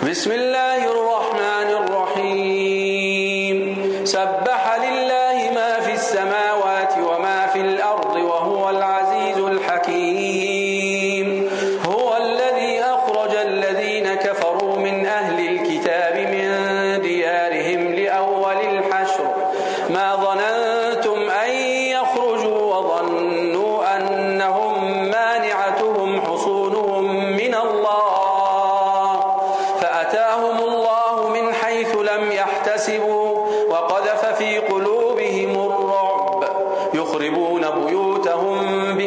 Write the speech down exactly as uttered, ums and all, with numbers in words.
بسم الله الرحمن الرحيم سبح لله ما في السماوات وما في الأرض وهو العزيز الحكيم هو الذي أخرج الذين كفروا من أهل الكتاب من ديارهم لأول الحشر ما ظننتم أن يخرجوا وظنوا أنهم مانعتهم حصونهم من الله فأتاهم الله من حيث لم يحتسبوا وقذف في قلوبهم الرعب يخربون بيوتهم